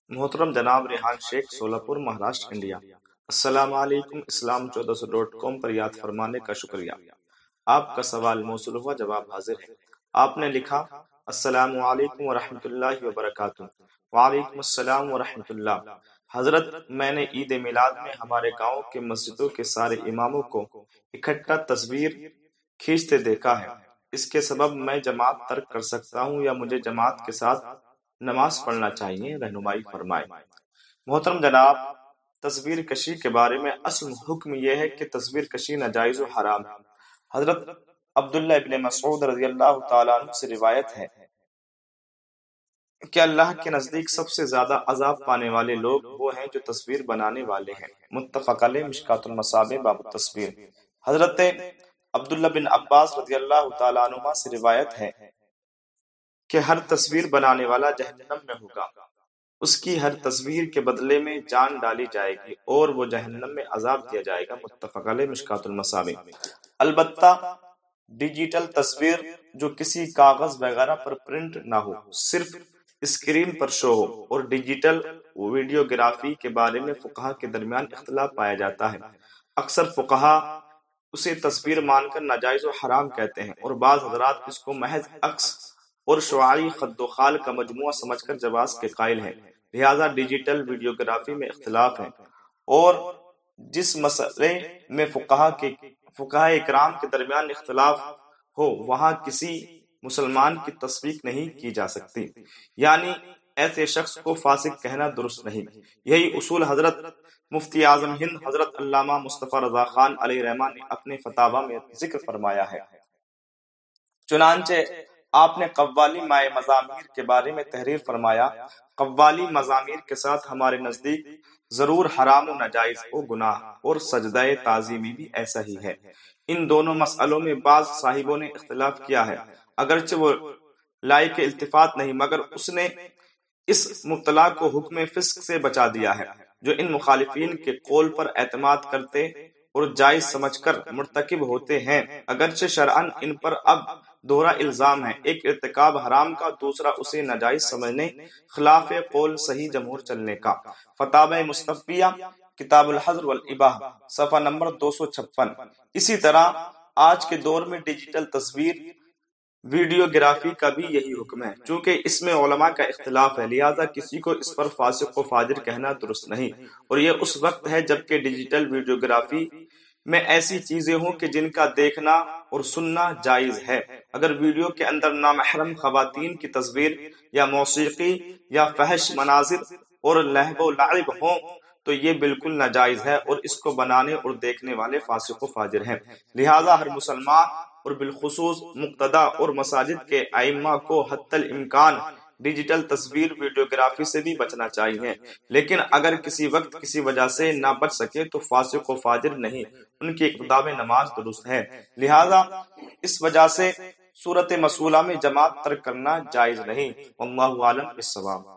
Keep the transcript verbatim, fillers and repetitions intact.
محترم جناب ریحان شیخ، سولہ مہاراشٹر، انڈیا۔ السلام علیکم۔ اسلام چودہ سو ڈاٹ کام پر یاد فرمانے کا شکریہ۔ آپ کا سوال موصول ہوا، جواب حاضر ہے۔ آپ نے لکھا، السلام علیکم ورحمۃ اللہ وبرکاتہ۔ وعلیکم السلام ورحمۃ اللہ۔ حضرت، میں نے عید میلاد میں ہمارے گاؤں کے مسجدوں کے سارے اماموں کو اکٹھا تصویر کھینچتے دیکھا ہے۔ اس کے سبب میں جماعت ترک کر سکتا ہوں یا مجھے جماعت کے ساتھ نماز پڑھنا چاہیے؟ رہنمائی فرمائے۔ محترم جناب، تصویر کشی کے بارے میں اصل حکم یہ ہے کہ تصویر کشی ناجائز و حرام ہے۔ حضرت عبداللہ ابن مسعود رضی اللہ تعالیٰ عنہ سے روایت ہے کہ اللہ کے نزدیک سب سے زیادہ عذاب پانے والے لوگ وہ ہیں جو تصویر بنانے والے ہیں۔ متفق علیہ، مشکاۃ المصابیح، باب التصویر۔ حضرت عبداللہ بن عباس رضی اللہ تعالیٰ عنہما سے روایت ہے کہ ہر تصویر بنانے والا جہنم میں ہوگا، اس کی ہر تصویر کے بدلے میں جان ڈالی جائے گی اور وہ جہنم میں عذاب دیا جائے گا۔ متفق علیہ، مشکاۃ المصابیح۔ البتہ ڈیجیٹل تصویر جو کسی کاغذ وغیرہ پر پرنٹ نہ ہو، صرف اسکرین پر شو ہو، اور ڈیجیٹل ویڈیوگرافی کے بارے میں فقہا کے درمیان اختلاف پایا جاتا ہے۔ اکثر فقہا اسے تصویر مان کر ناجائز و حرام کہتے ہیں، اور بعض حضرات اس کو محض عکس اور شعاعی خد و خال کا مجموعہ سمجھ کر جواز کے قائل ہیں۔ لہذا ڈیجیٹل ویڈیوگرافی میں اختلاف ہے، اور جس مسئلے میں فقہا کے فقہاء اکرام کے درمیان اختلاف ہو وہاں کسی مسلمان کی تصدیق نہیں کی جا سکتی، یعنی ایسے شخص کو فاسق کہنا درست نہیں۔ یہی اصول حضرت مفتی اعظم ہند حضرت علامہ مصطفیٰ رضا خان علیہ رحمہ نے اپنے فتاویٰ میں ذکر فرمایا ہے۔ چنانچہ آپ نے قوالی مائع مزامیر کے بارے میں تحریر فرمایا، قوالی مزامیر کے ساتھ ہمارے نزدیک ضرور حرام و ناجائز و گناہ، اور سجدہ تعظیمی بھی ایسا ہی ہے۔ ان دونوں مسئلوں میں بعض صاحبوں نے اختلاف کیا ہے، اگرچہ وہ لائق التفات نہیں، مگر اس نے اس مبتلا کو حکم فسق سے بچا دیا ہے جو ان مخالفین کے قول پر اعتماد کرتے اور جائز سمجھ کر مرتکب ہوتے ہیں، اگرچہ شرعاً ان پر اب دوہرا الزام ہے، ایک ارتکاب حرام کا، دوسرا اسے ناجائز سمجھنے، خلاف قول صحیح جمہور چلنے کا۔ فتاوی مصطفیہ، کتاب الحظر والاباحہ، صفحہ نمبر دو سو چھپن۔ اسی طرح آج کے دور میں ڈیجیٹل تصویر ویڈیوگرافی کا بھی یہی حکم ہے۔ چونکہ اس میں علماء کا اختلاف ہے، لہذا کسی کو اس پر فاسق و فاجر کہنا درست نہیں، اور یہ اس وقت ہے جبکہ ڈیجیٹل ویڈیوگرافی میں ایسی چیزیں ہوں کہ جن کا دیکھنا اور سننا جائز ہے۔ اگر ویڈیو کے اندر نامحرم خواتین کی تصویر یا موسیقی یا فحش مناظر اور لہو و لعب ہوں تو یہ بالکل ناجائز ہے، اور اس کو بنانے اور دیکھنے والے فاسق و فاجر ہیں۔ لہذا ہر مسلمان اور بالخصوص مقتدی اور مساجد کے ائمہ کو حتی الامکان ڈیجیٹل تصویر ویڈیوگرافی سے بھی بچنا چاہیے، لیکن اگر کسی وقت کسی وجہ سے نہ بچ سکے تو فاسق و فاجر نہیں، ان کی اقتداء میں نماز درست ہے۔ لہذا اس وجہ سے صورت مسئولہ میں جماعت ترک کرنا جائز نہیں۔ واللہ اعلم بالصواب۔